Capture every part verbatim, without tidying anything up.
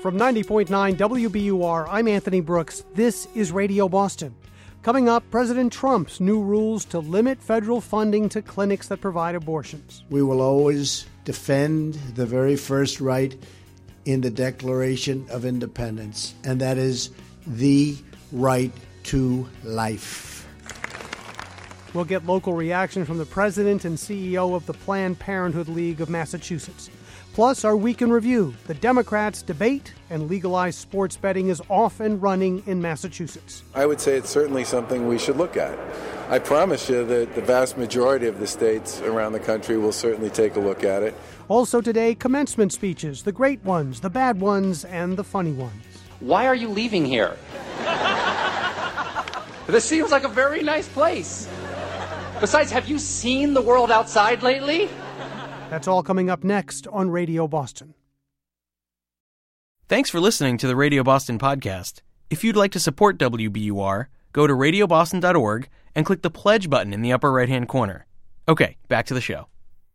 From ninety point nine W B U R, I'm Anthony Brooks. This is Radio Boston. Coming up, President Trump's new rules to limit federal funding to clinics that provide abortions. We will always defend the very first right in the Declaration of Independence, and that is the right to life. We'll get local reaction from the president and C E O of the Planned Parenthood League of Massachusetts. Plus, our Week in Review. The Democrats debate and legalized sports betting is off and running in Massachusetts. I would say it's certainly something we should look at. I promise you that the vast majority of the states around the country will certainly take a look at it. Also today, commencement speeches, the great ones, the bad ones, and the funny ones. Why are you leaving here? This seems like a very nice place. Besides, have you seen the world outside lately? That's all coming up next on Radio Boston. Thanks for listening to the Radio Boston podcast. If you'd like to support W B U R, go to radio boston dot org and click the pledge button in the upper right-hand corner. Okay, back to the show.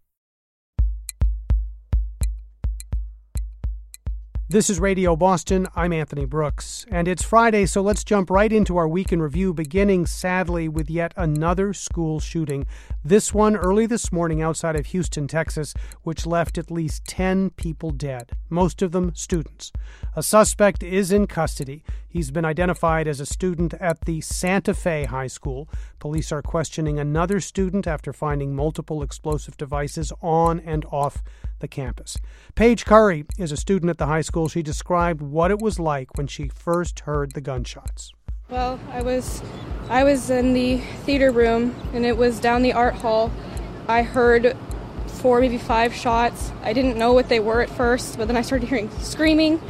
This is Radio Boston. I'm Anthony Brooks. And it's Friday, so let's jump right into our Week in Review, beginning, sadly, with yet another school shooting. This one early this morning outside of Houston, Texas, which left at least ten people dead, most of them students. A suspect is in custody. He's been identified as a student at the Santa Fe High School. Police are questioning another student after finding multiple explosive devices on and off the campus. Paige Curry is a student at the high school. She described what it was like when she first heard the gunshots. Well, I was I was in the theater room, and it was down the art hall. I heard four, maybe five shots. I didn't know what they were at first, but then I started hearing screaming.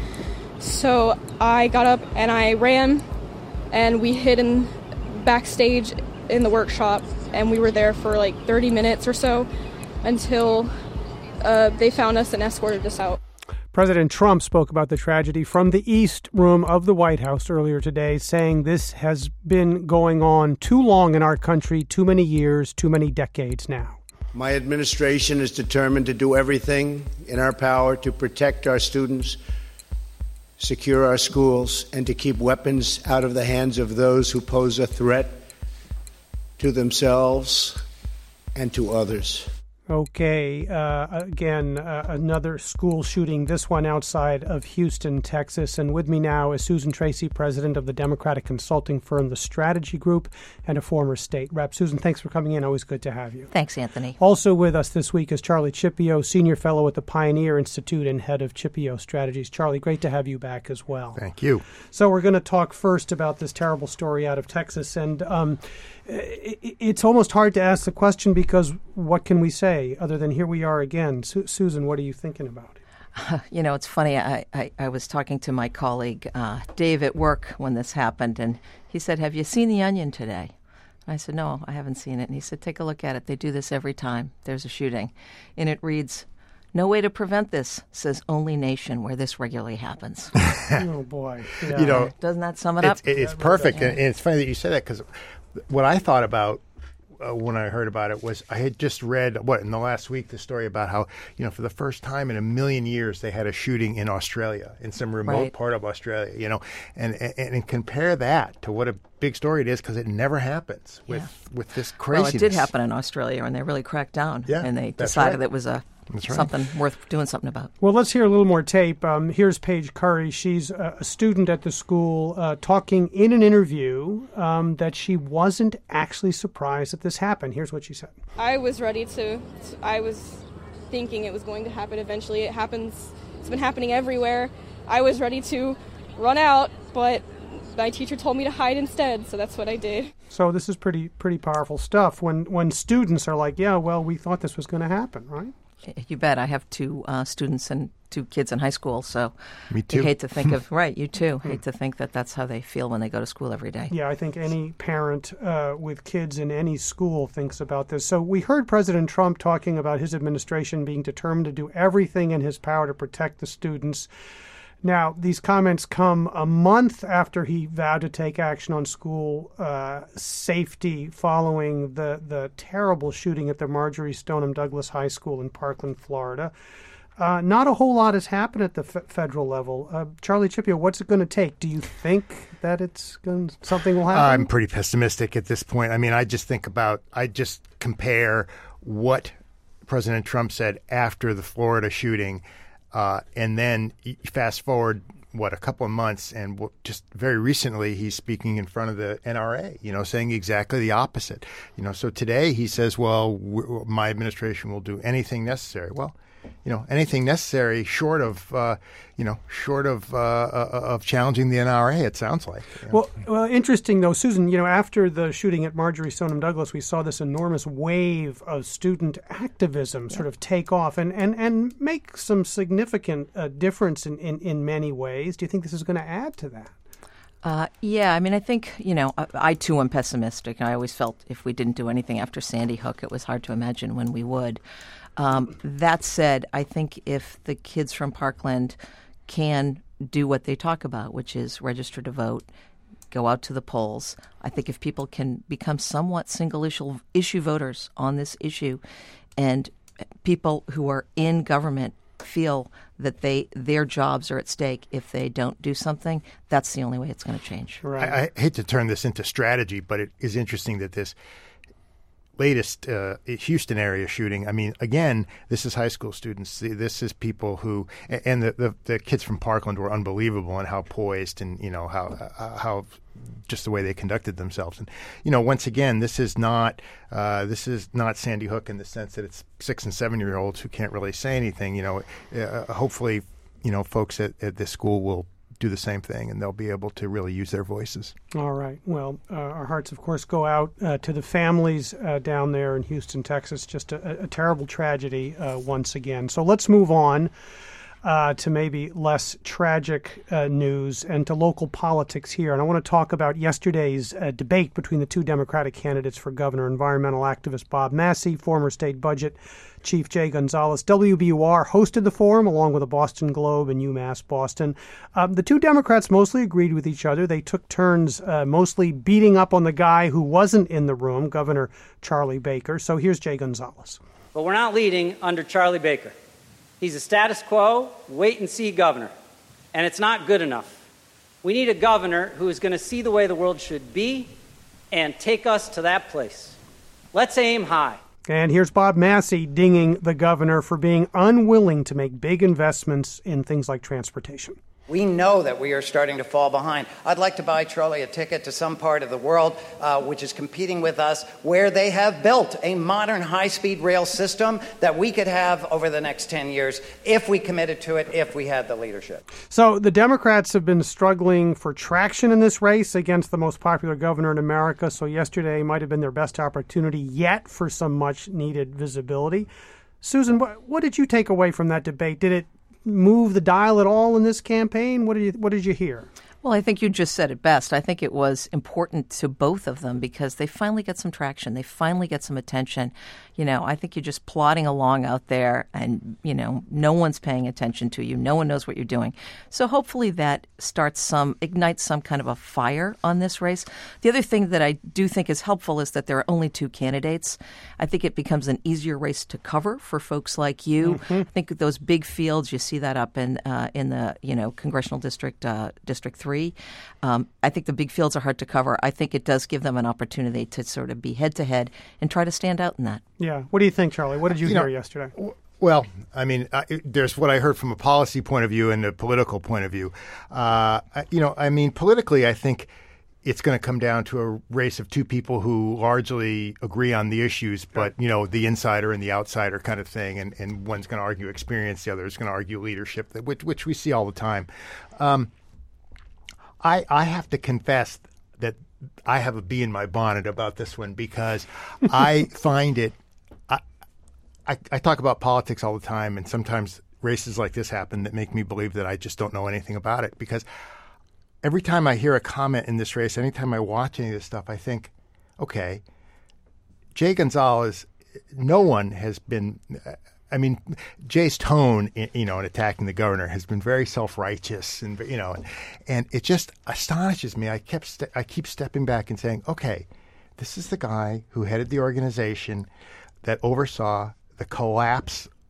So I got up and I ran, and we hid in backstage in the workshop, and we were there for like thirty minutes or so until uh, they found us and escorted us out. President Trump spoke about the tragedy from the East Room of the White House earlier today, saying this has been going on too long in our country, too many years, too many decades now. My administration is determined to do everything in our power to protect our students, secure our schools, and to keep weapons out of the hands of those who pose a threat to themselves and to others. Okay, uh, again, uh, another school shooting, this one outside of Houston, Texas. And with me now is Susan Tracy, president of the Democratic consulting firm, The Strategy Group, and a former state rep. Susan, thanks for coming in. Always good to have you. Thanks, Anthony. Also with us this week is Charlie Chippio, senior fellow at the Pioneer Institute and head of Chippio Strategies. Charlie, great to have you back as well. Thank you. So we're going to talk first about this terrible story out of Texas. And um, it's almost hard to ask the question because what can we say other than here we are again? Su- Susan, what are you thinking about? Uh, you know, it's funny. I, I, I was talking to my colleague uh, Dave at work when this happened, and he said, "Have you seen The Onion today?" And I said, "No, I haven't seen it." And he said, "Take a look at it. They do this every time there's a shooting." And it reads, "No way to prevent this, says only nation where this regularly happens." Oh, boy. Yeah. You know, doesn't that sum it it's, up? It's perfect. And it's funny that you say that because what I thought about uh, when I heard about it was I had just read, what, in the last week, the story about how, you know, for the first time in a million years, they had a shooting in Australia, in some remote Right. part of Australia, you know, and, and, and compare that to what a big story it is because it never happens with, Yeah. with this craziness. Well, it did happen in Australia, and they really cracked down. Yeah, and they that's decided right. that it was a That's right. something worth doing something about. Well, let's hear a little more tape. Um, here's Paige Curry. She's a, a student at the school uh, talking in an interview um, that she wasn't actually surprised that this happened. Here's what she said. I was ready to, I was thinking it was going to happen eventually. It happens, it's been happening everywhere. I was ready to run out, but my teacher told me to hide instead, so that's what I did. So this is pretty pretty powerful stuff when, when students are like, yeah, well, we thought this was going to happen, right? You bet. I have two uh, students and two kids in high school, so Me too. you hate to think of, right, you too, hate to think that that's how they feel when they go to school every day. Yeah, I think any parent uh, with kids in any school thinks about this. So we heard President Trump talking about his administration being determined to do everything in his power to protect the students. Now, these comments come a month after he vowed to take action on school uh, safety following the, the terrible shooting at the Marjorie Stoneham Douglas High School in Parkland, Florida. Uh, not a whole lot has happened at the f- federal level. Uh, Charlie Chippio, what's it going to take? Do you think that it's going something will happen? I'm pretty pessimistic at this point. I mean, I just think about, I just compare what President Trump said after the Florida shooting, uh, and then fast forward, what, a couple of months, and w- just very recently he's speaking in front of the N R A, you know, saying exactly the opposite. You know, so today he says, well, w- my administration will do anything necessary. Well, you know, anything necessary short of, uh, you know, short of uh, of challenging the N R A, it sounds like. You know? Well, well, interesting, though, Susan, you know, after the shooting at Marjorie Stoneman Douglas, we saw this enormous wave of student activism yeah. sort of take off and, and, and make some significant uh, difference in, in, in many ways. Do you think this is going to add to that? Uh, yeah, I mean, I think, you know, I, I too am pessimistic. I always felt if we didn't do anything after Sandy Hook, it was hard to imagine when we would. Um, that said, I think if the kids from Parkland can do what they talk about, which is register to vote, go out to the polls, I think if people can become somewhat single issue, issue voters on this issue, and people who are in government feel that they their jobs are at stake if they don't do something, that's the only way it's going to change. Right. I, I hate to turn this into strategy, but it is interesting that this latest uh, Houston area shooting, I mean, again, this is high school students. This is people who, and the, the, the kids from Parkland were unbelievable in how poised and, you know, how, uh, how just the way they conducted themselves. And, you know, once again, this is not, uh, this is not Sandy Hook in the sense that it's six and seven year olds who can't really say anything. You know, uh, hopefully, you know, folks at, at this school will do the same thing, and they'll be able to really use their voices. All right. Well, uh, our hearts, of course, go out uh, to the families uh, down there in Houston, Texas. Just a, a terrible tragedy uh, once again. So let's move on uh, to maybe less tragic uh, news and to local politics here. And I want to talk about yesterday's uh, debate between the two Democratic candidates for governor, environmental activist Bob Massey, former state budget Chief Jay Gonzalez. W B U R hosted the forum along with the Boston Globe and UMass Boston. Um, the two Democrats mostly agreed with each other. They took turns uh, mostly beating up on the guy who wasn't in the room, Governor Charlie Baker. So here's Jay Gonzalez. But we're not leading under Charlie Baker. He's a status quo, wait-and-see governor, and it's not good enough. We need a governor who is going to see the way the world should be and take us to that place. Let's aim high. And here's Bob Massey dinging the governor for being unwilling to make big investments in things like transportation. We know that we are starting to fall behind. I'd like to buy Charlie a ticket to some part of the world uh, which is competing with us, where they have built a modern high-speed rail system that we could have over the next ten years if we committed to it, if we had the leadership. So the Democrats have been struggling for traction in this race against the most popular governor in America. So yesterday might have been their best opportunity yet for some much-needed visibility. Susan, what, what did you take away from that debate? Did it move the dial at all in this campaign? What did you What did you hear? Well, I think you just said it best. I think it was important to both of them because they finally get some traction. They finally get some attention. You know, I think you're just plodding along out there and, you know, no one's paying attention to you. No one knows what you're doing. So hopefully that starts some, ignites some kind of a fire on this race. The other thing that I do think is helpful is that there are only two candidates. I think it becomes an easier race to cover for folks like you. Mm-hmm. I think those big fields, you see that up in uh, in the, you know, congressional district, uh, District three. Um, I think the big fields are hard to cover. I think it does give them an opportunity to sort of be head-to-head and try to stand out in that. Yeah. What do you think, Charlie? What did you, you hear know, yesterday? W- well, I mean, uh, it, there's what I heard from a policy point of view and a political point of view. Uh, you know, I mean, politically, I think it's going to come down to a race of two people who largely agree on the issues, but, you know, the insider and the outsider kind of thing. And, and one's going to argue experience, the other is going to argue leadership, which, which we see all the time. Um, I, I have to confess that I have a bee in my bonnet about this one because I find it I, I I talk about politics all the time, and sometimes races like this happen that make me believe that I just don't know anything about it, because every time I hear a comment in this race, anytime I watch any of this stuff, I think, okay, Jay Gonzalez, no one has been I mean, Jay's tone, you know, in attacking the governor has been very self-righteous, and you know, and, and it just astonishes me. I kept, st- I keep stepping back and saying, okay, this is the guy who headed the organization that oversaw the collapse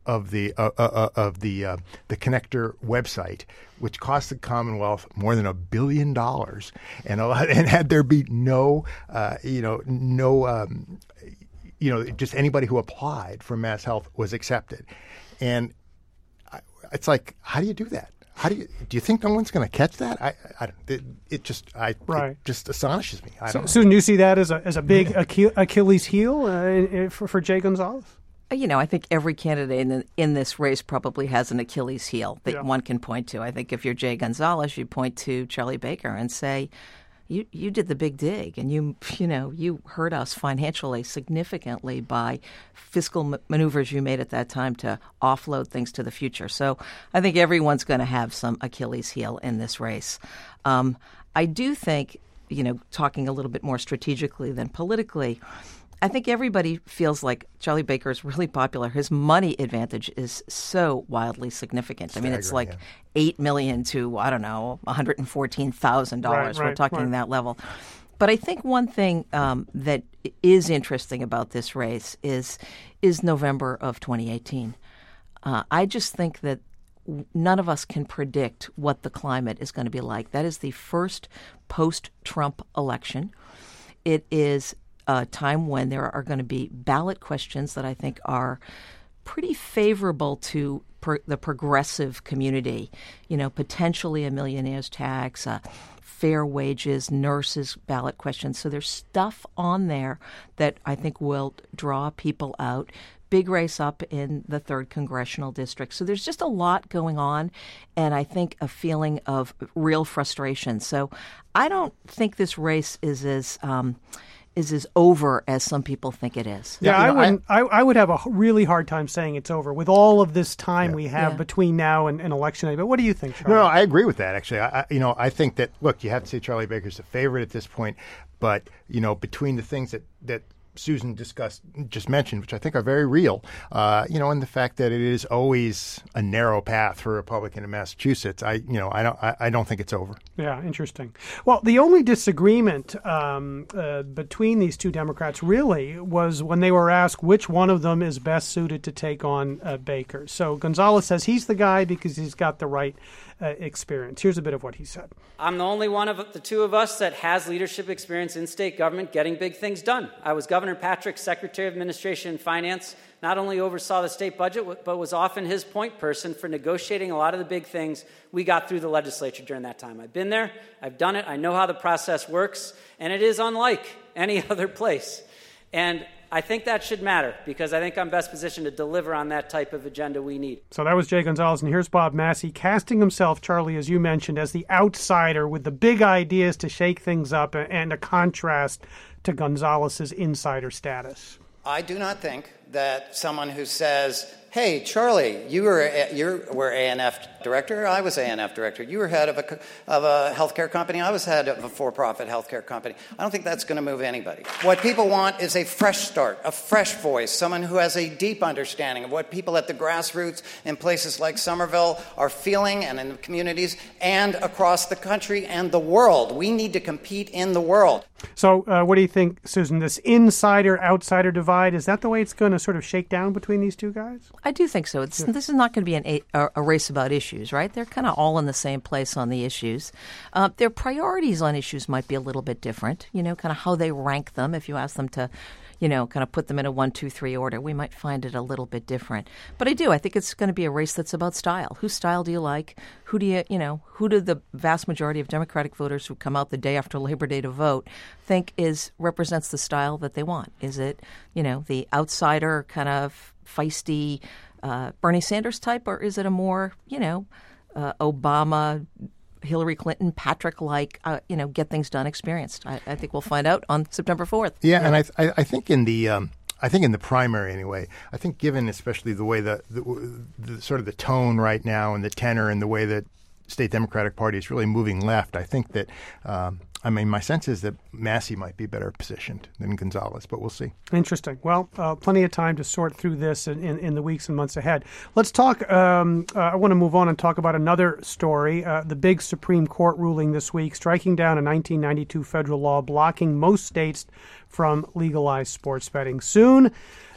of the uh, uh, of the uh, the connector website, which cost the Commonwealth more than a billion dollars, and a lot, and had there be no uh, you know no um, you know just anybody who applied for Mass Health was accepted, and I, it's like, how do you do that? How do you do? You think no one's going to catch that? I, I don't. It, it just, I, right. it just astonishes me. I so, don't. Susan, do you see that as a as a big Achille, Achilles heel uh, for for Jay Gonzalez? You know, I think every candidate in, in this race probably has an Achilles heel that yeah. one can point to. I think if you're Jay Gonzalez, you point to Charlie Baker and say, You you did the big dig, and you you know you hurt us financially significantly by fiscal m- maneuvers you made at that time to offload things to the future. So I think everyone's going to have some Achilles heel in this race. Um, I do think, you know, talking a little bit more strategically than politically, I think everybody feels like Charlie Baker is really popular. His money advantage is so wildly significant. Staggering, I mean, it's like yeah. eight million dollars to, I don't know, one hundred fourteen thousand dollars. Right, right, We're talking right. that level. But I think one thing um, that is interesting about this race is is November of twenty eighteen. Uh, I just think that none of us can predict what the climate is going to be like. That is the first post-Trump election. It is a time when there are going to be ballot questions that I think are pretty favorable to per, the progressive community. You know, potentially a millionaire's tax, uh, fair wages, nurses ballot questions. So there's stuff on there that I think will draw people out. Big race up in the third congressional district. So there's just a lot going on, and I think a feeling of real frustration. So I don't think this race is as um, is as over as some people think it is. Yeah, yeah I know, wouldn't. I, I would have a really hard time saying it's over with all of this time yeah. we have yeah. between now and, and election day. But what do you think, Charlie? No, no, I agree with that. Actually, I, I, you know, I think that look, you have to say Charlie Baker's a favorite at this point, but you know, between the things that that Susan discussed, just mentioned, which I think are very real, uh, you know, and the fact that it is always a narrow path for a Republican in Massachusetts, I, you know, I don't, I, I don't think it's over. Yeah, interesting. Well, the only disagreement um, uh, between these two Democrats really was when they were asked which one of them is best suited to take on uh, Baker. So Gonzalez says he's the guy because he's got the right uh, experience. Here's a bit of what he said. I'm the only one of the two of us that has leadership experience in state government getting big things done. I was Governor Patrick's Secretary of Administration and Finance, not only oversaw the state budget, but was often his point person for negotiating a lot of the big things we got through the legislature during that time. I've been there, I've done it, I know how the process works, and it is unlike any other place. And I think that should matter because I think I'm best positioned to deliver on that type of agenda we need. So that was Jay Gonzalez, and here's Bob Massey casting himself, Charlie, as you mentioned, as the outsider with the big ideas to shake things up and a contrast to Gonzalez's insider status. I do not think that someone who says, hey, Charlie, you were you were A N F director. I was A N F director. You were head of a of a healthcare company. I was head of a for-profit healthcare company. I don't think that's going to move anybody. What people want is a fresh start, a fresh voice, someone who has a deep understanding of what people at the grassroots in places like Somerville are feeling, and in the communities and across the country and the world. We need to compete in the world. So, uh, what do you think, Susan? This insider-outsider divide, is that the way it's going to sort of shake down between these two guys? I do think so. It's, yeah. This is not going to be an, a, a race about issues, right? They're kind of all in the same place on the issues. Uh, their priorities on issues might be a little bit different, you know, kind of how they rank them. If you ask them to, you know, kind of put them in a one, two, three order, we might find it a little bit different. But I do. I think it's going to be a race that's about style. Whose style do you like? Who do you, you know, who do the vast majority of Democratic voters who come out the day after Labor Day to vote think is represents the style that they want? Is it, you know, the outsider kind of feisty uh, Bernie Sanders type, or is it a more, you know, uh, Obama, Hillary Clinton, Patrick-like, uh, you know, get things done experienced? I, I think we'll find out on September fourth. Yeah, yeah. and I, I, I think in the um, I think in the primary anyway, I think given especially the way the, the, the sort of the tone right now and the tenor and the way that state Democratic Party is really moving left, I think that um, I mean, my sense is that Massey might be better positioned than Gonzalez, but we'll see. Interesting. Well, uh, plenty of time to sort through this in, in, in the weeks and months ahead. Let's talk. Um, uh, I want to move on and talk about another story. Uh, the big Supreme Court ruling this week, striking down a nineteen ninety-two federal law blocking most states from legalized sports betting. Soon,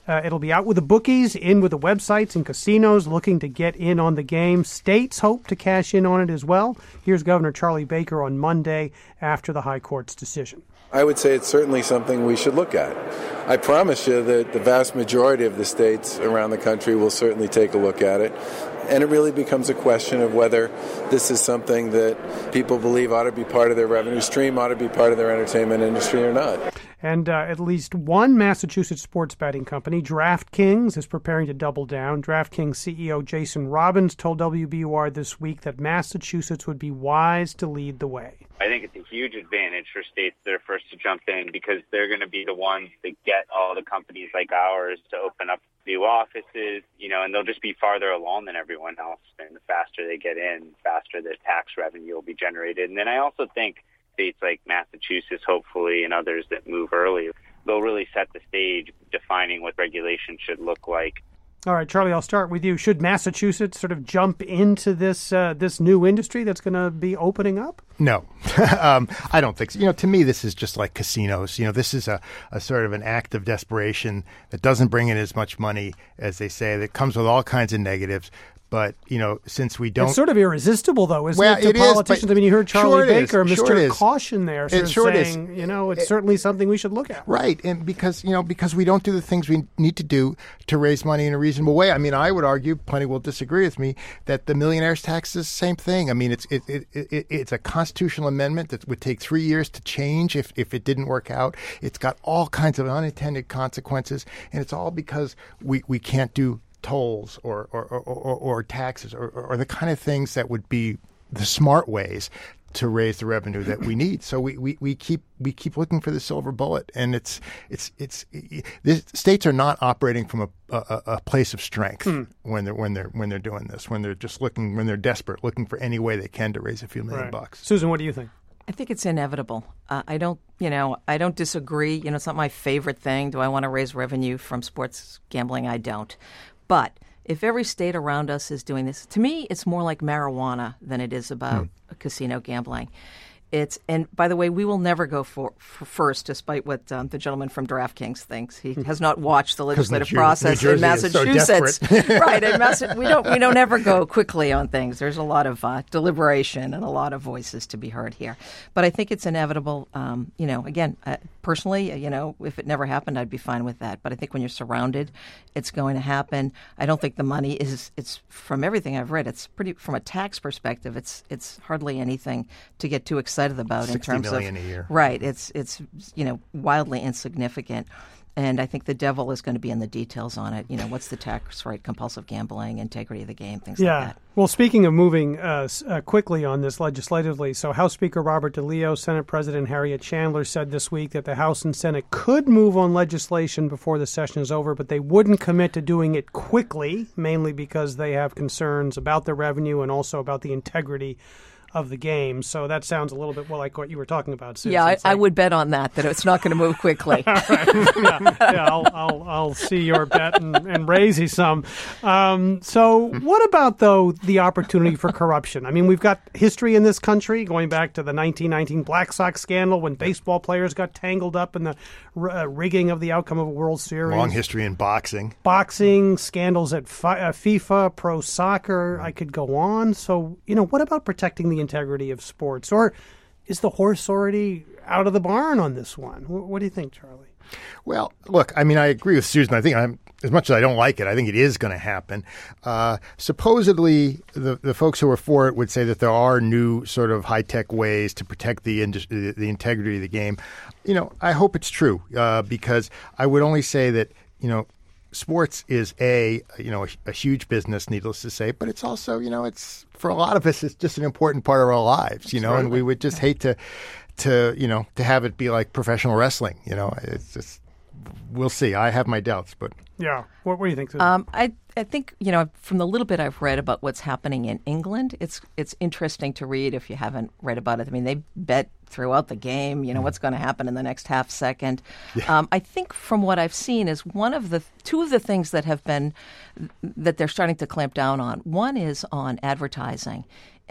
Uh, it'll be out with the bookies, in with the websites and casinos looking to get in on the game. States hope to cash in on it as well. Here's Governor Charlie Baker on Monday after the High Court's decision. I would say it's certainly something we should look at. I promise you that the vast majority of the states around the country will certainly take a look at it. And it really becomes a question of whether this is something that people believe ought to be part of their revenue stream, ought to be part of their entertainment industry or not. And uh, at least one Massachusetts sports betting company, DraftKings, is preparing to double down. DraftKings C E O Jason Robbins told W B U R this week that Massachusetts would be wise to lead the way. I think it's a huge advantage for states that are first to jump in because they're going to be the ones that get all the companies like ours to open up new offices, you know, and they'll just be farther along than everyone else. And the faster they get in, the faster the tax revenue will be generated. And then I also think states like Massachusetts, hopefully, and others that move early, they'll really set the stage defining what regulation should look like. All right, Charlie, I'll start with you. Should Massachusetts sort of jump into this uh, this new industry that's going to be opening up? No, um, I don't think so. You know, to me, this is just like casinos. You know, this is a, a sort of an act of desperation that doesn't bring in as much money as they say, that comes with all kinds of negatives. But, you know, since we don't... It's sort of irresistible, though, isn't well, it, to it politicians? Is, I mean, you heard Charlie sure Baker, sure Mister Caution there, sort it of sure saying, is. you know, it's it, certainly something we should look at. Right, and because, you know, because we don't do the things we need to do to raise money in a reasonable way. I mean, I would argue, plenty will disagree with me, that the millionaire's tax is the same thing. I mean, it's it, it, it, it's a constitutional amendment that would take three years to change if, if it didn't work out. It's got all kinds of unintended consequences, and it's all because we, we can't do tolls or or, or, or, or taxes or, or the kind of things that would be the smart ways to raise the revenue that we need. So we, we, we keep we keep looking for the silver bullet, and it's it's it's the states are not operating from a, a, a place of strength mm. when they're when they're when they're doing this, when they're just looking when they're desperate, looking for any way they can to raise a few million right. bucks. Susan, what do you think? I think it's inevitable. Uh, I don't, you know, I don't disagree. You know, it's not my favorite thing. Do I want to raise revenue from sports gambling? I don't. But if every state around us is doing this, to me, it's more like marijuana than it is about hmm. casino gambling. It's and by the way, we will never go for, for first, despite what um, the gentleman from DraftKings thinks. He has not watched the legislative New process New in Massachusetts. So right? In Massa- we don't we don't ever go quickly on things. There's a lot of uh, deliberation and a lot of voices to be heard here. But I think it's inevitable. Um, you know, again, uh, personally, you know, if it never happened, I'd be fine with that. But I think when you're surrounded, it's going to happen. I don't think the money is. It's from everything I've read. It's pretty from a tax perspective. It's it's hardly anything to get too excited about in terms of a year. Right. It's it's you know wildly insignificant, and I think the devil is going to be in the details on it. You know, what's the tax rate, compulsive gambling, integrity of the game, things yeah. like that. Well, speaking of moving uh, uh, quickly on this legislatively, so House Speaker Robert DeLeo, Senate President Harriet Chandler said this week that the House and Senate could move on legislation before the session is over, but they wouldn't commit to doing it quickly, mainly because they have concerns about the revenue and also about the integrity of the game. So that sounds a little bit well like what you were talking about, Susan. Yeah, I, like, I would bet on that, that it's not going to move quickly. Right. yeah, yeah I'll, I'll, I'll see your bet and, and raise you some. Um, so what about, though, the opportunity for corruption? I mean, we've got history in this country going back to the nineteen nineteen Black Sox scandal when baseball players got tangled up in the uh, rigging of the outcome of a World Series. Long history in boxing. Boxing, scandals at fi- uh, FIFA, pro soccer. I could go on. So, you know, what about protecting the integrity of sports? Or is the horse already out of the barn on this one? What do you think, Charlie? Well, look, I mean, I agree with Susan. I think I'm, as much as I don't like it, I think it is going to happen. Uh, supposedly, the the folks who are for it would say that there are new sort of high-tech ways to protect the industry, the integrity of the game. You know, I hope it's true uh, because I would only say that, you know, sports is a you know a, a huge business, needless to say, but it's also, you know, it's for a lot of us, it's just an important part of our lives, you know, and we would just hate to to you know to have it be like professional wrestling, you know. It's just, we'll see. I have my doubts, but yeah. What, what do you think, Susan? Um, I I think, you know, from the little bit I've read about what's happening in England, it's it's interesting to read if you haven't read about it. I mean, they bet throughout the game, you know, mm. what's going to happen in the next half second. Yeah. Um, I think from what I've seen is one of the two of the things that have been that they're starting to clamp down on. One is on advertising.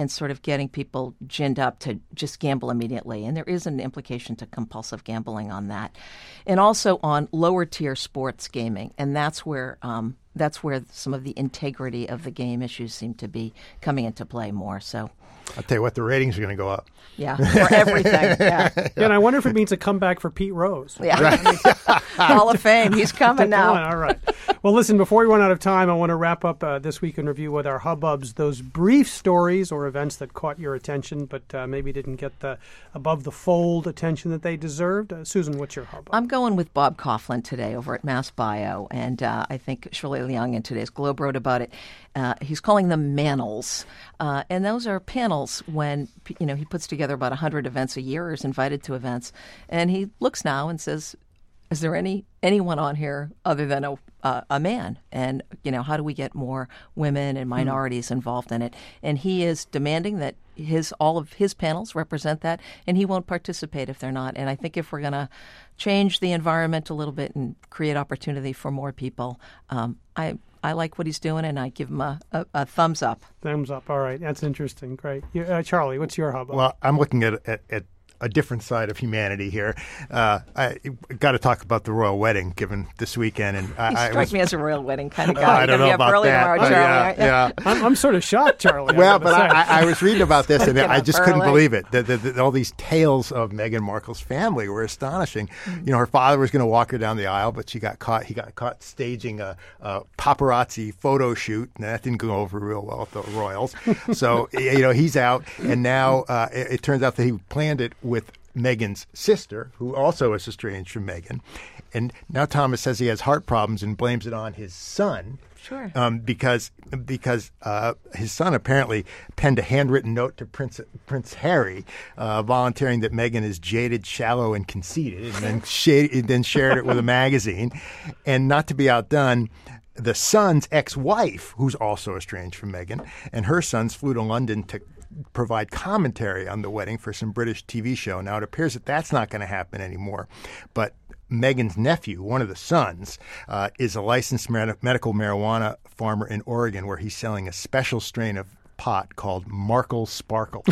and sort of getting people ginned up to just gamble immediately. And there is an implication to compulsive gambling on that. And also on lower tier sports gaming. And that's where um, that's where some of the integrity of the game issues seem to be coming into play more. So I'll tell you what, the ratings are going to go up. Yeah, for everything. Yeah. yeah, and I wonder if it means a comeback for Pete Rose. Yeah, right. Hall of Fame. He's coming now. All right. Well, listen, before we run out of time, I want to wrap up uh, this week in review with our hubbubs, those brief stories or events that caught your attention, but uh, maybe didn't get the above the fold attention that they deserved. Uh, Susan, what's your hubbub? I'm going with Bob Coughlin today over at Mass Bio, and uh, I think Shirley Leung in today's Globe wrote about it. Uh, he's calling them manels, uh, and those are panels when you know he puts together about one hundred events a year or is invited to events, and he looks now and says, is there any anyone on here other than a uh, a man? And you know, how do we get more women and minorities mm. involved in it? And he is demanding that his all of his panels represent that, and he won't participate if they're not. And I think if we're going to change the environment a little bit and create opportunity for more people, um, I. I like what he's doing, and I give him a, a, a thumbs up. Thumbs up. All right. That's interesting. Great. Uh, Charlie, what's your hubbub? Well, I'm looking at, at, at a different side of humanity here. Uh, I got to talk about the royal wedding given this weekend. And I, you I strike was, me as a royal wedding kind of guy. I don't know about that. Tomorrow, Charlie, yeah, yeah. I'm, I'm sort of shocked, Charlie. Well, but I, I was reading about this, and I just early. couldn't believe it. The, the, the, all these tales of Meghan Markle's family were astonishing. Mm-hmm. You know, her father was going to walk her down the aisle, but she got caught. He got caught staging a, a paparazzi photo shoot, and that didn't go over real well with the royals. So, you know, he's out, and now uh, it, it turns out that he planned it with Meghan's sister, who also is estranged from Meghan. And now Thomas says he has heart problems and blames it on his son. Sure. Um, because because uh, his son apparently penned a handwritten note to Prince Prince Harry, uh, volunteering that Meghan is jaded, shallow, and conceited, and then, sh- then shared it with a magazine. And not to be outdone, the son's ex-wife, who's also estranged from Meghan, and her sons flew to London to provide commentary on the wedding for some British T V show. Now, it appears that that's not going to happen anymore. But Meghan's nephew, one of the sons, uh, is a licensed med- medical marijuana farmer in Oregon, where he's selling a special strain of pot called Markle Sparkle.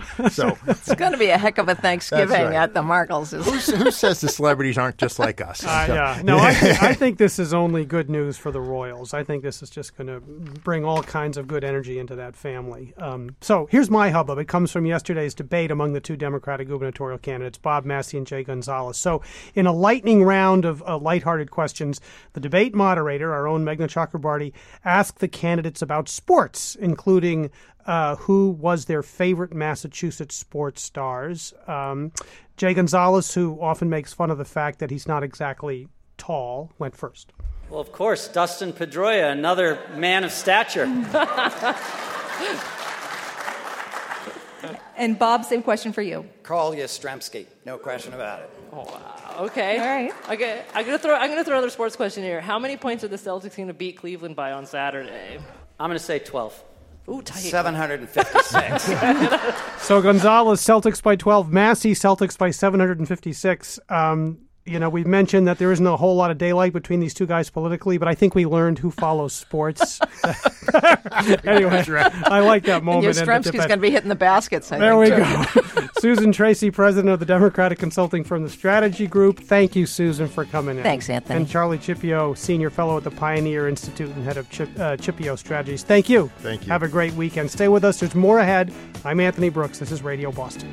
So it's going to be a heck of a Thanksgiving right. at the Markles. Who says the celebrities aren't just like us? Uh, so. Yeah, no, I, th- I think this is only good news for the royals. I think this is just going to bring all kinds of good energy into that family. Um, so here's my hubbub. It comes from yesterday's debate among the two Democratic gubernatorial candidates, Bob Massey and Jay Gonzalez. So in a lightning round of uh, lighthearted questions, the debate moderator, our own Meghna Chakrabarti, asked the candidates about sports, including Uh, who was their favorite Massachusetts sports stars. Um, Jay Gonzalez, who often makes fun of the fact that he's not exactly tall, went first. Well, of course, Dustin Pedroia, another man of stature. And Bob, same question for you. Carl Yastrzemski, no question about it. Oh, wow. Okay. All right. Okay. I'm gonna throw. I'm gonna throw another sports question here. How many points are the Celtics going to beat Cleveland by on Saturday? I'm going to say twelve. Ooh, tight. seven hundred fifty-six. So Gonzalez, Celtics by twelve. Massey, Celtics by seven hundred fifty-six. Um, you know, we've mentioned that there isn't a whole lot of daylight between these two guys politically, but I think we learned who follows sports. Anyway, right. I like that moment. And Yastrzemski's going to be hitting the baskets, I there think. we go. Susan Tracy, president of the Democratic Consulting Firm, the Strategy Group. Thank you, Susan, for coming in. Thanks, Anthony. And Charlie Cipio, senior fellow at the Pioneer Institute and head of Chip, uh, Cipio Strategies. Thank you. Thank you. Have a great weekend. Stay with us. There's more ahead. I'm Anthony Brooks. This is Radio Boston.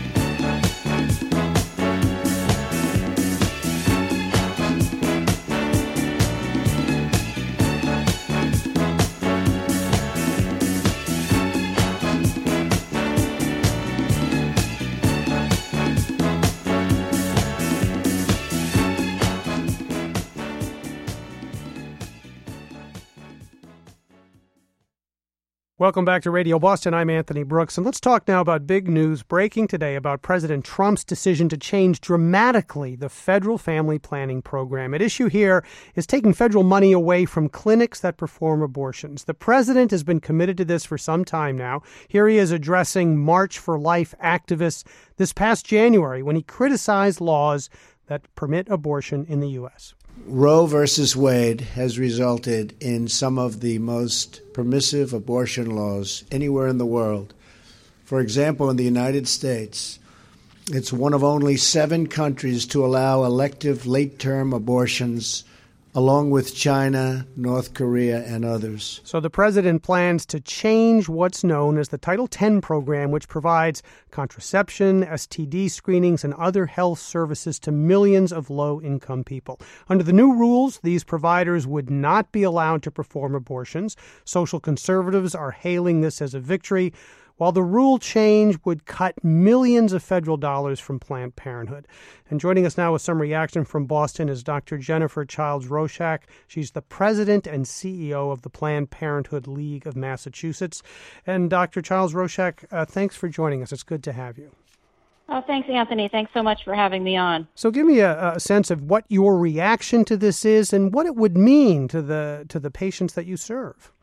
Welcome back to Radio Boston. I'm Anthony Brooks, and let's talk now about big news breaking today about President Trump's decision to change dramatically the federal family planning program. At issue here is taking federal money away from clinics that perform abortions. The president has been committed to this for some time now. Here he is addressing March for Life activists this past January when he criticized laws that permit abortion in the U S. Roe versus Wade has resulted in some of the most permissive abortion laws anywhere in the world. For example, in the United States, it's one of only seven countries to allow elective late-term abortions, along with China, North Korea, and others. So the president plans to change what's known as the Title ten program, which provides contraception, S T D screenings, and other health services to millions of low-income people. Under the new rules, these providers would not be allowed to perform abortions. Social conservatives are hailing this as a victory, while the rule change would cut millions of federal dollars from Planned Parenthood. And joining us now with some reaction from Boston is Doctor Jennifer Childs-Roshak. She's the president and C E O of the Planned Parenthood League of Massachusetts. And Doctor Childs-Roshak, uh, thanks for joining us. It's good to have you. Oh, thanks, Anthony. Thanks so much for having me on. So give me a, a sense of what your reaction to this is and what it would mean to the to the patients that you serve.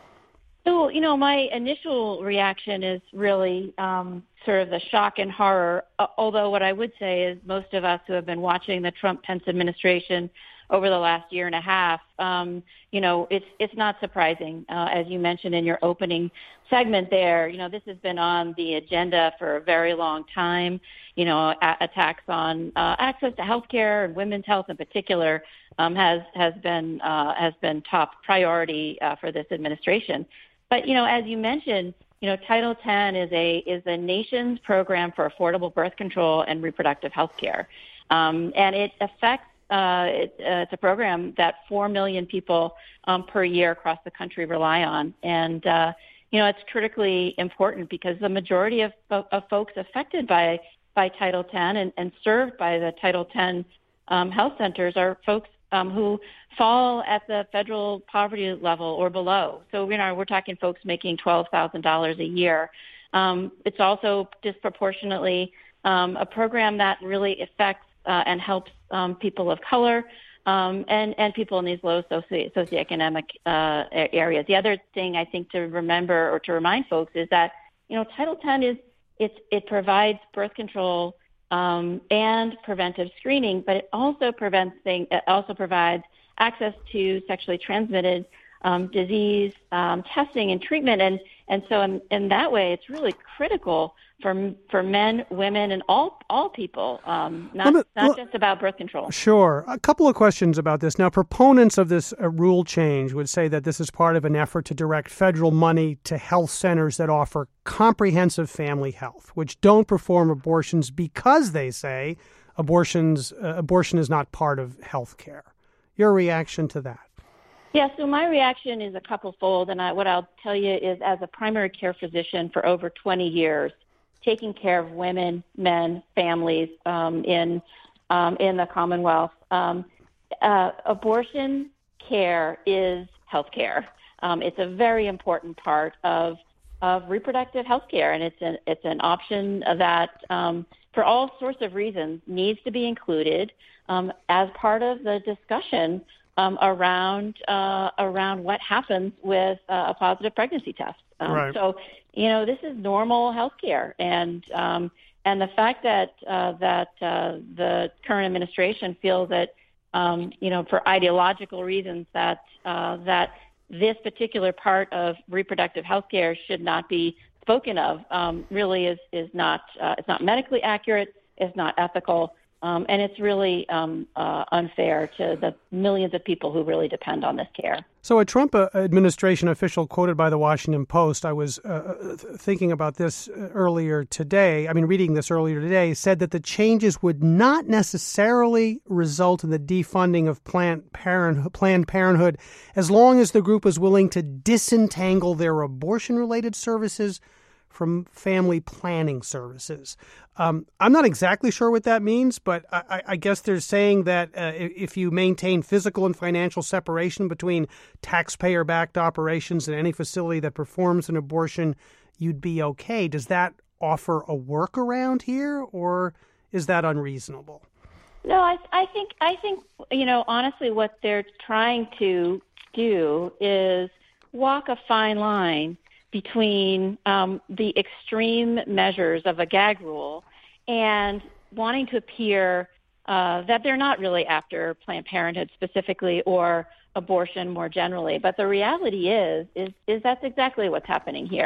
So, you know, my initial reaction is really um, sort of the shock and horror, uh, although what I would say is most of us who have been watching the Trump-Pence administration over the last year and a half, um, you know, it's it's not surprising. Uh, as you mentioned in your opening segment there, you know, this has been on the agenda for a very long time. You know, a- attacks on uh, access to health care and women's health in particular um, has, has, been, uh, has been top priority uh, for this administration. But, you know, as you mentioned, you know, Title ten is a is the nation's program for affordable birth control and reproductive health care. Um, and it affects, uh, it, uh, it's a program that four million people um, per year across the country rely on. And, uh, you know, it's critically important because the majority of, of folks affected by, by Title ten and, and served by the Title ten um, health centers are folks Um, who fall at the federal poverty level or below. So, you know, we're talking folks making twelve thousand dollars a year. Um, it's also disproportionately um, a program that really affects uh, and helps um, people of color um, and, and people in these low socio- socioeconomic uh, areas. The other thing I think to remember or to remind folks is that, you know, Title ten is it's, it provides birth control Um, and preventive screening, but it also prevents thing, it also provides access to sexually transmitted um, disease um, testing and treatment, and and so in, in that way, it's really critical for for men, women, and all all people, um, not me, not well, just about birth control. Sure. A couple of questions about this. Now, proponents of this uh, rule change would say that this is part of an effort to direct federal money to health centers that offer comprehensive family health, which don't perform abortions because they say abortions uh, abortion is not part of health care. Your reaction to that? Yeah, so my reaction is a couple-fold, and I, what I'll tell you is as a primary care physician for over twenty years, taking care of women, men, families um, in um, in the Commonwealth, um, uh, abortion care is health care. Um, it's a very important part of of reproductive health care, and it's an it's an option that, um, for all sorts of reasons, needs to be included um, as part of the discussion um, around uh, around what happens with uh, a positive pregnancy test. Um, right. So, you know, this is normal health care, and um, and the fact that uh, that uh, the current administration feels that um, you know, for ideological reasons that uh, that this particular part of reproductive health care should not be spoken of um, really is is not uh, it's not medically accurate, it's not ethical, um, and it's really um, uh, unfair to the millions of people who really depend on this care. So a Trump uh, administration official quoted by the Washington Post, I was uh, thinking about this earlier today, I mean reading this earlier today, said that the changes would not necessarily result in the defunding of Planned Parenthood, Planned Parenthood as long as the group was willing to disentangle their abortion-related services from family planning services. Um, I'm not exactly sure what that means, but I, I guess they're saying that uh, if you maintain physical and financial separation between taxpayer-backed operations and any facility that performs an abortion, you'd be okay. Does that offer a workaround here, or is that unreasonable? No, I, I think I think you know honestly, what they're trying to do is walk a fine line between um, the extreme measures of a gag rule and wanting to appear uh, that they're not really after Planned Parenthood specifically or abortion more generally. But the reality is, is, is that's exactly what's happening here.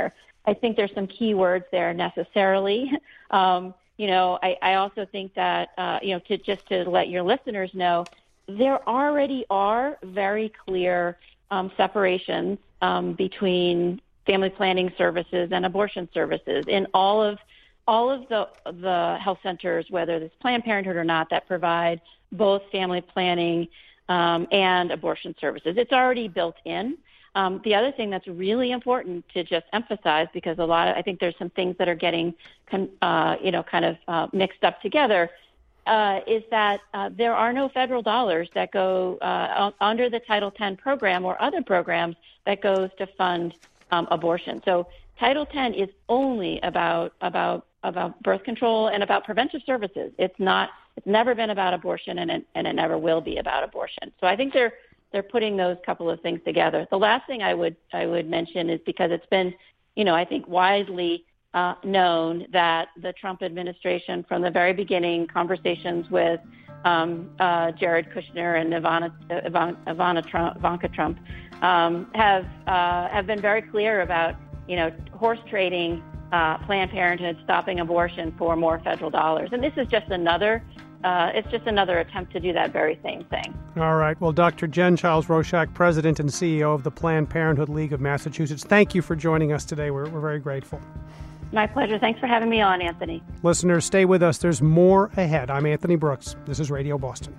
I think there's some key words there necessarily. Um, you know, I, I also think that, uh, you know, to just to let your listeners know, there already are very clear um, separations um, between family planning services and abortion services in all of all of the the health centers, whether it's Planned Parenthood or not, that provide both family planning um, and abortion services. It's already built in. Um, the other thing that's really important to just emphasize, because a lot of, I think there's some things that are getting, con, uh, you know, kind of uh, mixed up together, uh, is that uh, there are no federal dollars that go uh, under the Title ten program or other programs that goes to fund um, abortion. So Title ten is only about about about birth control and about preventive services. It's not. It's never been about abortion, and it, and it never will be about abortion. So I think they're. They're putting those couple of things together. The last thing I would I would mention is, because it's been, you know, I think widely uh, known that the Trump administration, from the very beginning, conversations with um, uh, Jared Kushner and Ivana Ivana, Ivana Trump, Ivanka Trump um, have uh, have been very clear about, you know, horse trading uh, Planned Parenthood, stopping abortion for more federal dollars, and this is just another. Uh, it's just another attempt to do that very same thing. All right. Well, Doctor Jen Childs-Roshak, President and C E O of the Planned Parenthood League of Massachusetts, thank you for joining us today. We're, we're very grateful. My pleasure. Thanks for having me on, Anthony. Listeners, stay with us. There's more ahead. I'm Anthony Brooks. This is Radio Boston.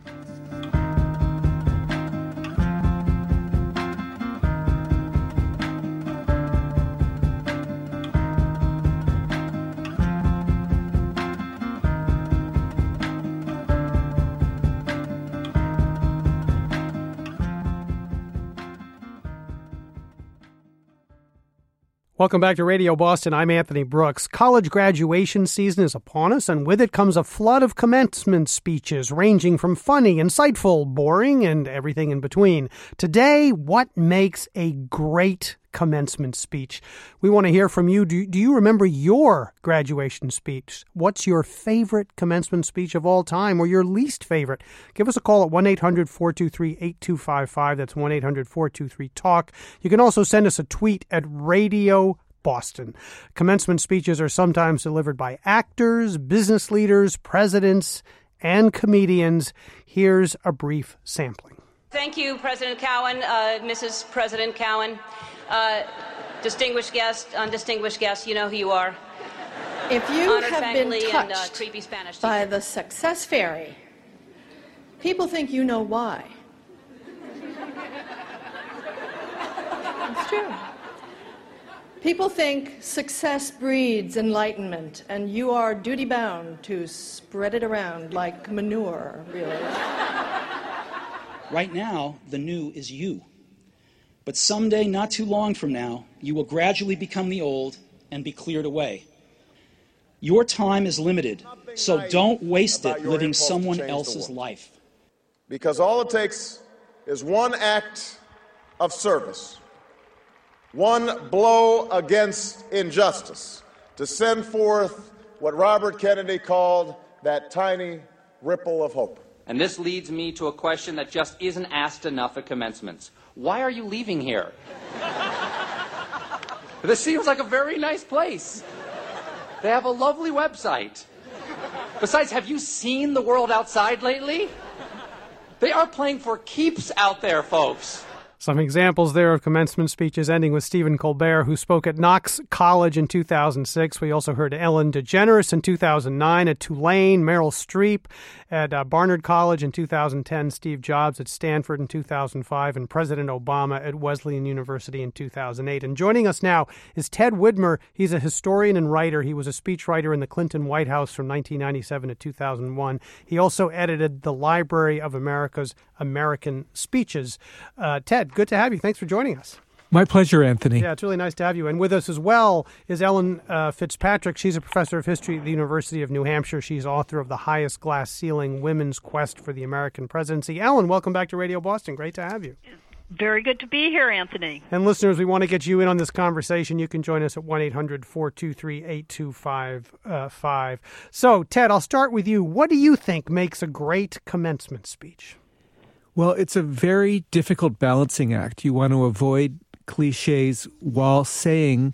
Welcome back to Radio Boston. I'm Anthony Brooks. College graduation season is upon us, and with it comes a flood of commencement speeches ranging from funny, insightful, boring, and everything in between. Today, what makes a great commencement speech? We want to hear from you. Do, do you remember your graduation speech? What's your favorite commencement speech of all time, or your least favorite? Give us a call at one eight hundred four two three eight two five five. That's one eight hundred four two three talk. You can also send us a tweet at Radio Boston. Commencement speeches are sometimes delivered by actors, business leaders, presidents, and comedians. Here's a brief sampling. Thank you, President Cowan, uh, Missus President Cowan. Uh, distinguished guest, undistinguished guest, you know who you are. If you Honored have been faculty touched and, uh, creepy Spanish by teacher. the success fairy, people think you know why. It's true. People think success breeds enlightenment, and you are duty-bound to spread it around like manure, really. Right now, the new is you. But someday, not too long from now, you will gradually become the old and be cleared away. Your time is limited, so don't waste it living someone else's life. Because all it takes is one act of service, one blow against injustice, to send forth what Robert Kennedy called that tiny ripple of hope. And this leads me to a question that just isn't asked enough at commencements. Why are you leaving here? This seems like a very nice place. They have a lovely website. Besides, have you seen the world outside lately? They are playing for keeps out there, folks. Some examples there of commencement speeches, ending with Stephen Colbert, who spoke at Knox College in two thousand six. We also heard Ellen DeGeneres in two thousand nine, at Tulane, Meryl Streep at uh, Barnard College in two thousand ten, Steve Jobs at Stanford in two thousand five, and President Obama at Wesleyan University in two thousand eight. And joining us now is Ted Widmer. He's a historian and writer. He was a speechwriter in the Clinton White House from nineteen ninety-seven to two thousand one. He also edited the Library of America's American Speeches. Uh, Ted, good to have you. Thanks for joining us. My pleasure, Anthony. Yeah, it's really nice to have you. And with us as well is Ellen uh, Fitzpatrick. She's a professor of history at the University of New Hampshire. She's author of The Highest Glass Ceiling, Women's Quest for the American Presidency. Ellen, welcome back to Radio Boston. Great to have you. Very good to be here, Anthony. And listeners, we want to get you in on this conversation. You can join us at one eight hundred four two three eight two five five. So, Ted, I'll start with you. What do you think makes a great commencement speech? Well, it's a very difficult balancing act. You want to avoid cliches while saying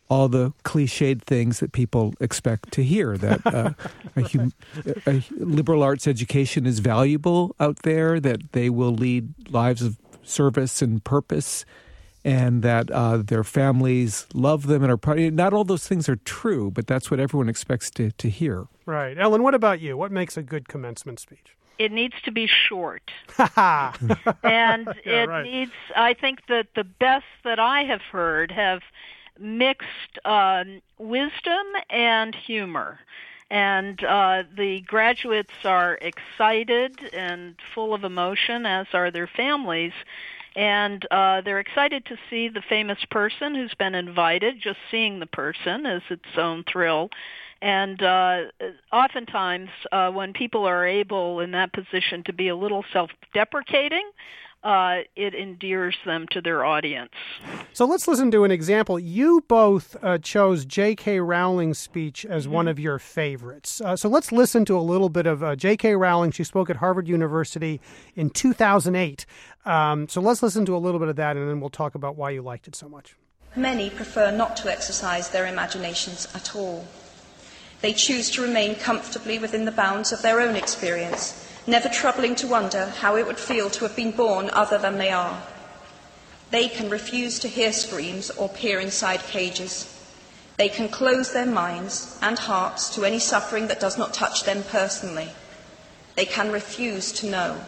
all the cliched things that people expect to hear, that uh, a, hum- a liberal arts education is valuable out there, that they will lead lives of service and purpose, and that uh, their families love them and are proud. Not all those things are true, but that's what everyone expects to, to hear. Right. Ellen, what about you? What makes a good commencement speech? It needs to be short. Ha And Yeah, it right. needs, I think that the best that I have heard have mixed um, wisdom and humor. And uh, the graduates are excited and full of emotion, as are their families. And uh, they're excited to see the famous person who's been invited. Just seeing the person is its own thrill. And uh, oftentimes, uh, when people are able in that position to be a little self-deprecating, uh, it endears them to their audience. So let's listen to an example. You both uh, chose J K. Rowling's speech as Mm-hmm. one of your favorites. Uh, so let's listen to a little bit of uh, J K. Rowling. She spoke at Harvard University in two thousand eight. Um, so let's listen to a little bit of that, and then we'll talk about why you liked it so much. Many prefer not to exercise their imaginations at all. They choose to remain comfortably within the bounds of their own experience, never troubling to wonder how it would feel to have been born other than they are. They can refuse to hear screams or peer inside cages. They can close their minds and hearts to any suffering that does not touch them personally. They can refuse to know.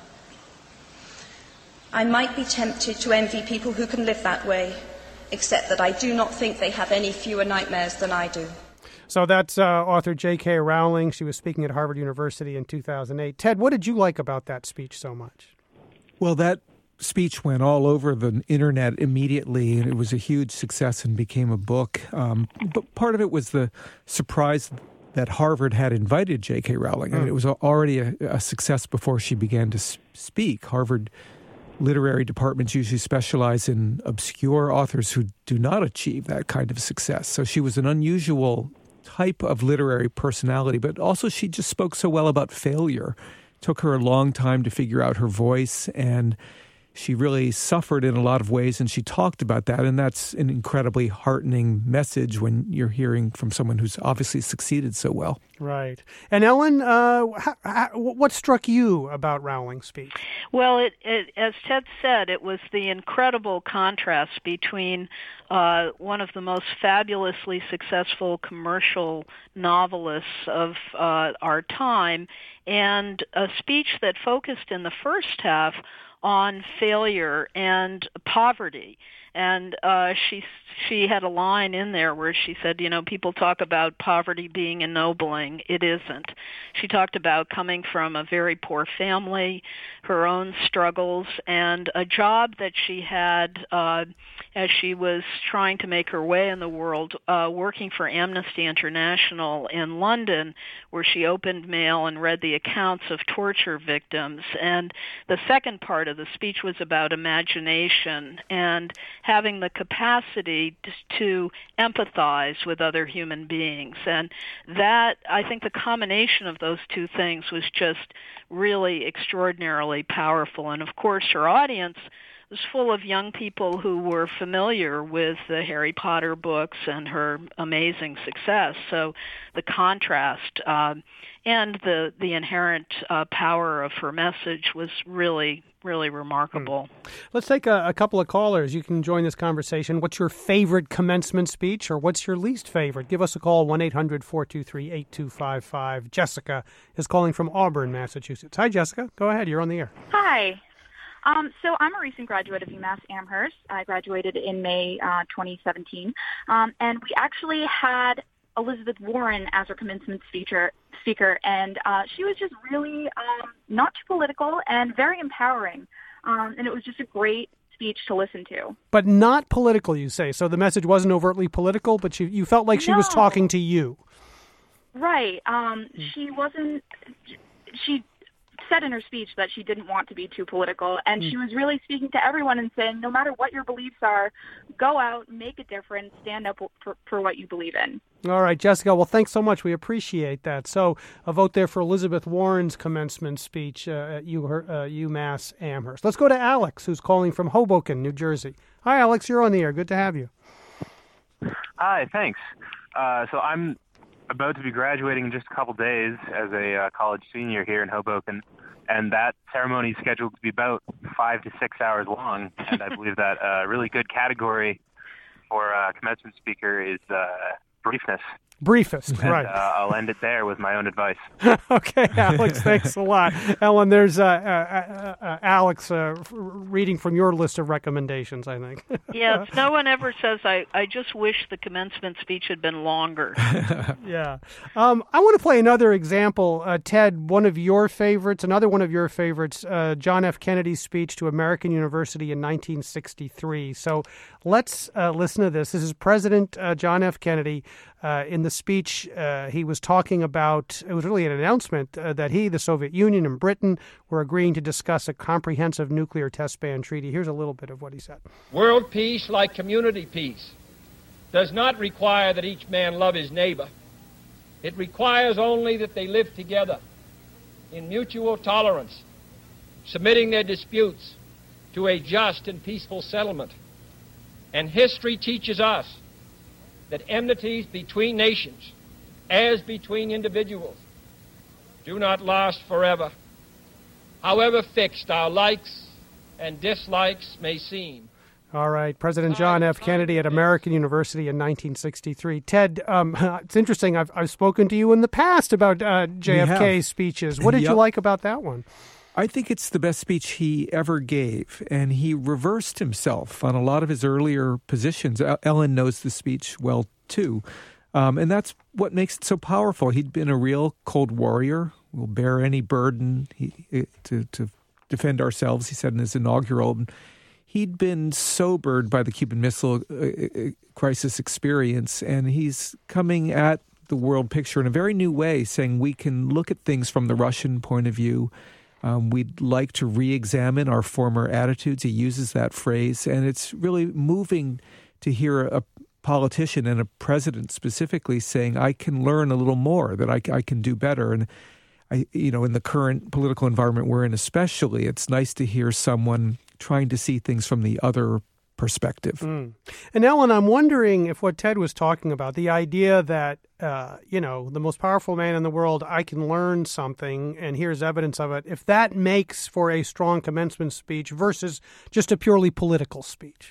I might be tempted to envy people who can live that way, except that I do not think they have any fewer nightmares than I do. So that's uh, author J K. Rowling. She was speaking at Harvard University in two thousand eight. Ted, what did you like about that speech so much? Well, that speech went all over the internet immediately, and it was a huge success and became a book. Um, but part of it was the surprise that Harvard had invited J K. Rowling. I mean, it was already a, a success before she began to speak. Harvard literary departments usually specialize in obscure authors who do not achieve that kind of success. So she was an unusual type of literary personality, but also she just spoke so well about failure. It took her a long time to figure out her voice, and she really suffered in a lot of ways, and she talked about that, and that's an incredibly heartening message when you're hearing from someone who's obviously succeeded so well. Right. And Ellen, uh, how, how, what struck you about Rowling's speech? Well, it, it, as Ted said, it was the incredible contrast between uh, one of the most fabulously successful commercial novelists of uh, our time and a speech that focused in the first half on failure and poverty. And uh, she she had a line in there where she said, you know, people talk about poverty being ennobling. It isn't. She talked about coming from a very poor family, her own struggles, and a job that she had uh, as she was trying to make her way in the world, uh, working for Amnesty International in London, where she opened mail and read the accounts of torture victims. And the second part of the speech was about imagination and having the capacity to empathize with other human beings. And that, I think the combination of those two things was just really extraordinarily powerful. And of course, her audience was full of young people who were familiar with the Harry Potter books and her amazing success. So the contrast um, and the, the inherent uh, power of her message was really, really remarkable. Hmm. Let's take a, a couple of callers. You can join this conversation. What's your favorite commencement speech, or what's your least favorite? Give us a call, one eight hundred four two three eight two five five. Jessica is calling from Auburn, Massachusetts. Hi, Jessica. Go ahead. You're on the air. Hi. Um, so I'm a recent graduate of UMass Amherst. I graduated in May uh, twenty seventeen, um, and we actually had Elizabeth Warren as our commencement speaker, speaker and uh, she was just really um, not too political and very empowering, um, and it was just a great speech to listen to. But not political, you say. So the message wasn't overtly political, but you, you felt like she No. was talking to you. Right. Um, she wasn't... She said in her speech that she didn't want to be too political, and Mm. she was really speaking to everyone and saying, no matter what your beliefs are, go out, make a difference, stand up for, for what you believe in. All right, Jessica. Well, thanks so much. We appreciate that. So a vote there for Elizabeth Warren's commencement speech uh, at U, uh, UMass Amherst. Let's go to Alex, who's calling from Hoboken, New Jersey. Hi, Alex. You're on the air. Good to have you. Hi, thanks. Uh, so I'm about to be graduating in just a couple days as a uh, college senior here in Hoboken, and that ceremony is scheduled to be about five to six hours long, and I believe that a uh, really good category for a commencement speaker is uh, briefness. Briefest, and, right. Uh, I'll end it there with my own advice. Okay, Alex, thanks a lot. Ellen, there's uh, uh, uh, Alex uh, reading from your list of recommendations, I think. Yes, no one ever says, I, I just wish the commencement speech had been longer. Yeah. Um, I want to play another example. Uh, Ted, one of your favorites, another one of your favorites, uh, John F. Kennedy's speech to American University in nineteen sixty-three. So let's uh, listen to this. This is President uh, John F. Kennedy. Uh, in the speech, uh, he was talking about, it was really an announcement uh, that he, the Soviet Union, and Britain were agreeing to discuss a comprehensive nuclear test ban treaty. Here's a little bit of what he said. World peace, like community peace, does not require that each man love his neighbor. It requires only that they live together in mutual tolerance, submitting their disputes to a just and peaceful settlement. And history teaches us that enmities between nations, as between individuals, do not last forever, however fixed our likes and dislikes may seem. All right, President John F. Kennedy at American University in nineteen sixty-three. Ted, um, it's interesting. I've, I've spoken to you in the past about uh, J F K's speeches. What did yep. you like about that one? I think it's the best speech he ever gave, and he reversed himself on a lot of his earlier positions. Ellen knows the speech well, too, um, and that's what makes it so powerful. He'd been a real cold warrior, will bear any burden he, to, to defend ourselves, he said in his inaugural. He'd been sobered by the Cuban Missile Crisis experience, and he's coming at the world picture in a very new way, saying we can look at things from the Russian point of view. Um, we'd like to re-examine our former attitudes. He uses that phrase, and it's really moving to hear a politician and a president specifically saying, I can learn a little more, that I, I can do better. And, I, you know, in the current political environment we're in especially, it's nice to hear someone trying to see things from the other perspective. Mm. And Ellen, I'm wondering if what Ted was talking about, the idea that, uh, you know, the most powerful man in the world, I can learn something and here's evidence of it, if that makes for a strong commencement speech versus just a purely political speech.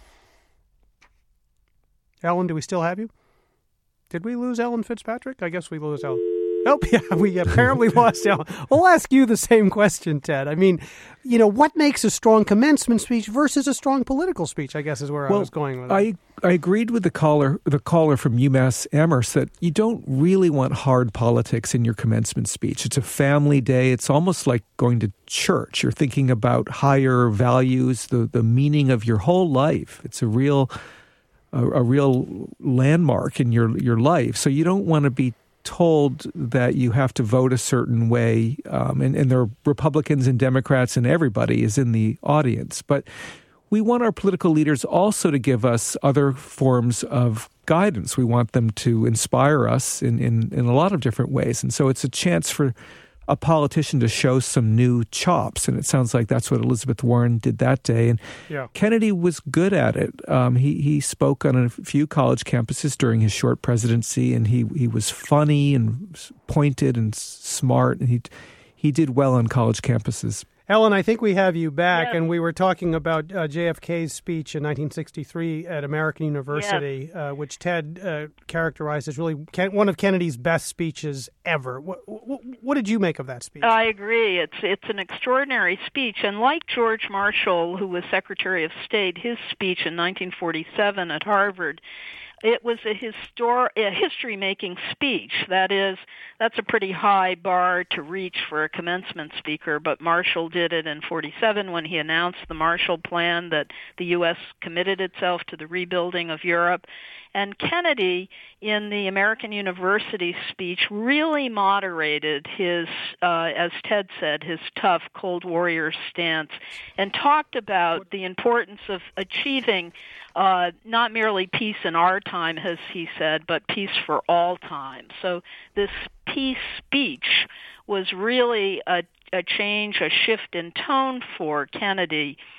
Ellen, do we still have you? Did we lose Ellen Fitzpatrick? I guess we lose Ellen. Nope, yeah, we apparently lost Ellen. We'll ask you the same question, Ted. I mean, you know, what makes a strong commencement speech versus a strong political speech, I guess is where well, I was going with it. I, I agreed with the caller, the caller from UMass Amherst that you don't really want hard politics in your commencement speech. It's a family day. It's almost like going to church. You're thinking about higher values, the, the meaning of your whole life. It's a real a, a real landmark in your, your life. So you don't want to be told that you have to vote a certain way, um, and, and there are Republicans and Democrats and everybody is in the audience. But we want our political leaders also to give us other forms of guidance. We want them to inspire us in, in, in a lot of different ways. And so it's a chance for a politician to show some new chops. And it sounds like that's what Elizabeth Warren did that day. And yeah. Kennedy was good at it. Um, he, he spoke on a few college campuses during his short presidency, and he, he was funny and pointed and smart, and he, he did well on college campuses. Ellen, I think we have you back, yes. and we were talking about uh, J F K's speech in nineteen sixty-three at American University, yes. uh, which Ted uh, characterized as really one of Kennedy's best speeches ever. What, what, what did you make of that speech? I agree. It's it's an extraordinary speech, and like George Marshall, who was Secretary of State, his speech in nineteen forty-seven at Harvard, it was a, histor- a history-making speech. That is, that's a pretty high bar to reach for a commencement speaker, but Marshall did it in forty-seven when he announced the Marshall Plan that the U S committed itself to the rebuilding of Europe. And Kennedy, in the American University speech, really moderated his, uh, as Ted said, his tough Cold Warrior stance, and talked about the importance of achieving uh, not merely peace in our time, as he said, but peace for all time. So this peace speech was really a, a change, a shift in tone for Kennedy,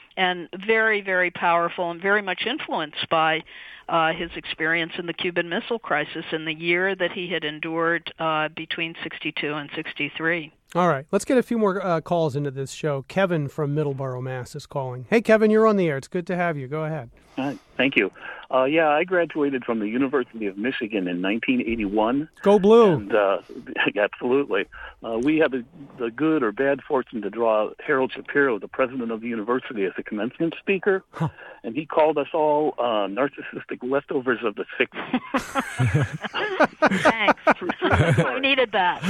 and very, very powerful and very much influenced by uh, his experience in the Cuban Missile Crisis in the year that he had endured uh, between sixty-two and sixty-three. All right, let's get a few more uh, calls into this show. Kevin from Middleborough, Mass. is calling. Hey, Kevin, you're on the air. It's good to have you. Go ahead. Uh, thank you. Uh, yeah, I graduated from the University of Michigan in nineteen eighty-one. Go Blue. And, uh, absolutely. Uh, we had the, the good or bad fortune to draw Harold Shapiro, the president of the university, as a commencement speaker. Huh. And he called us all uh, narcissistic leftovers of the sixties. Thanks. We needed that.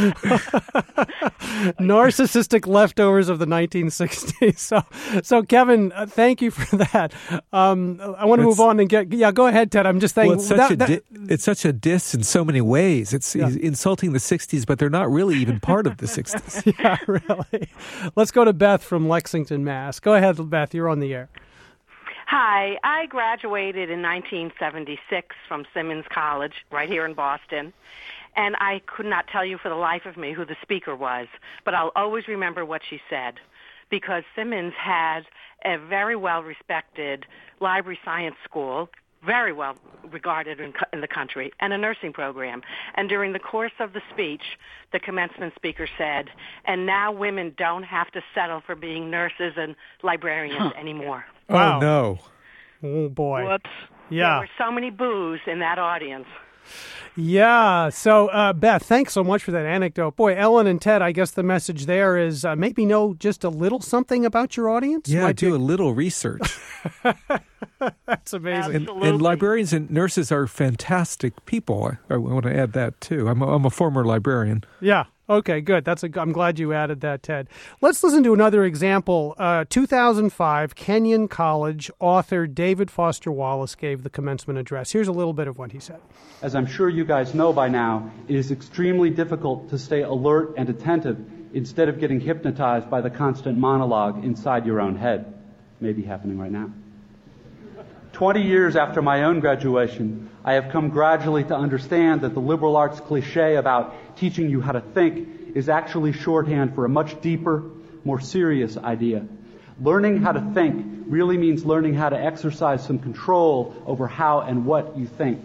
Narcissistic leftovers of the nineteen sixties. So, so Kevin, uh, thank you for that. Um, I want to move on and get. Yeah, go ahead, Ted. I'm just saying. Well, it's, such that, a that, di- it's such a diss in so many ways. It's yeah. he's insulting the sixties, but they're not really even part of the sixties. Yeah, really. Let's go to Beth from Lexington, Mass. Go ahead, Beth. You're on the air. Hi, I graduated in nineteen seventy-six from Simmons College right here in Boston, and I could not tell you for the life of me who the speaker was, but I'll always remember what she said, because Simmons had a very well-respected library science school, very well regarded in, in the country, and a nursing program. And during the course of the speech, the commencement speaker said, and now women don't have to settle for being nurses and librarians huh. anymore. Wow. Oh, no. Oh, boy. Whoops. Yeah. There were so many boos in that audience. Yeah. So, uh, Beth, thanks so much for that anecdote. Boy, Ellen and Ted, I guess the message there is uh, maybe know just a little something about your audience. Yeah, Might do be... a little research. That's amazing. And, and librarians and nurses are fantastic people. I, I want to add that, too. I'm a, I'm a former librarian. Yeah. Okay, good. That's a, I'm glad you added that, Ted. Let's listen to another example. Uh, two thousand five, Kenyon College author David Foster Wallace gave the commencement address. Here's a little bit of what he said. As I'm sure you guys know by now, it is extremely difficult to stay alert and attentive instead of getting hypnotized by the constant monologue inside your own head. Maybe happening right now. Twenty years after my own graduation, I have come gradually to understand that the liberal arts cliche about teaching you how to think is actually shorthand for a much deeper, more serious idea. Learning how to think really means learning how to exercise some control over how and what you think.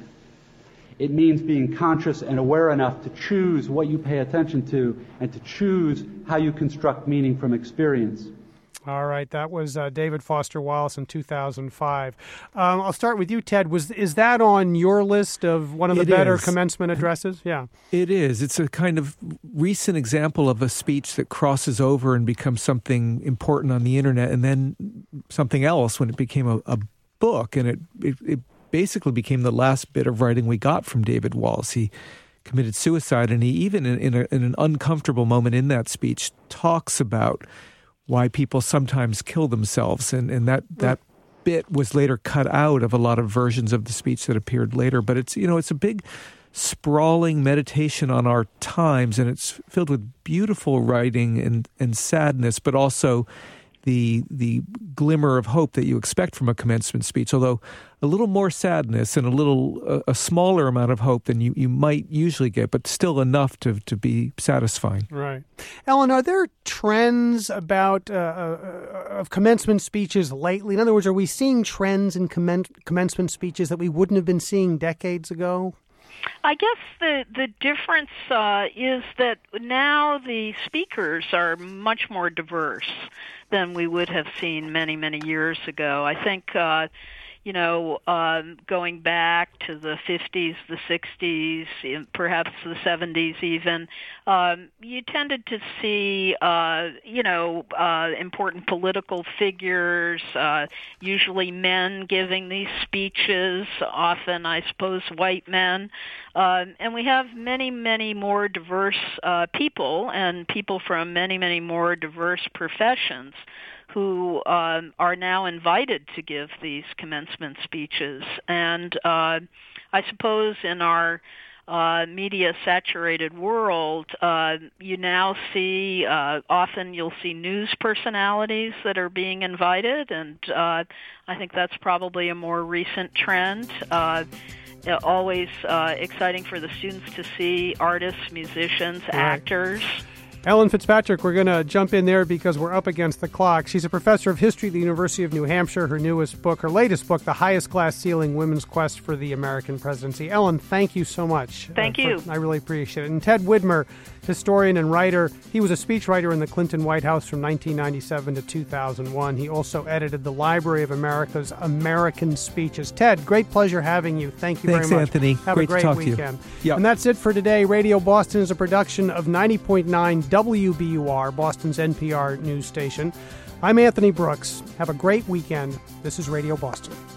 It means being conscious and aware enough to choose what you pay attention to and to choose how you construct meaning from experience. All right, that was uh, David Foster Wallace in two thousand five. Um, I'll start with you, Ted. Was is that on your list of one of the it better is. commencement addresses? Yeah, it is. It's a kind of recent example of a speech that crosses over and becomes something important on the internet, and then something else when it became a, a book, and it, it it basically became the last bit of writing we got from David Wallace. He committed suicide, and he even in, in, a, in an uncomfortable moment in that speech talks about why people sometimes kill themselves. And, and that, that bit was later cut out of a lot of versions of the speech that appeared later. But it's, you know, it's a big sprawling meditation on our times, and it's filled with beautiful writing and, and sadness, but also the the glimmer of hope that you expect from a commencement speech, although a little more sadness and a little uh, a smaller amount of hope than you, you might usually get, but still enough to, to be satisfying. Right. Ellen, are there trends about uh, uh, of commencement speeches lately? In other words, are we seeing trends in commen- commencement speeches that we wouldn't have been seeing decades ago? I guess the the difference uh, is that now the speakers are much more diverse than we would have seen many, many years ago. I think, uh, you know, um, going back to the fifties, the sixties, perhaps the seventies even, um, you tended to see, uh, you know, uh, important political figures, uh, usually men giving these speeches, often, I suppose, white men. Uh, and we have many, many more diverse uh, people and people from many, many more diverse professions who uh, are now invited to give these commencement speeches. And uh, I suppose in our uh, media-saturated world, uh, you now see, uh, often you'll see news personalities that are being invited, and uh, I think that's probably a more recent trend. Uh, always uh, exciting for the students to see artists, musicians, right. actors. Ellen Fitzpatrick, we're going to jump in there because we're up against the clock. She's a professor of history at the University of New Hampshire. Her newest book, her latest book, The Highest Glass Ceiling, Women's Quest for the American Presidency. Ellen, thank you so much. Thank uh, you. For, I really appreciate it. And Ted Widmer, historian and writer. He was a speechwriter in the Clinton White House from nineteen ninety-seven to two thousand one. He also edited the Library of America's American Speeches. Ted, great pleasure having you. Thank you Thanks, very much. Anthony. Have Great a great to talk weekend. to you. Yep. And that's it for today. Radio Boston is a production of ninety point nine W B U R, Boston's N P R news station. I'm Anthony Brooks. Have a great weekend. This is Radio Boston.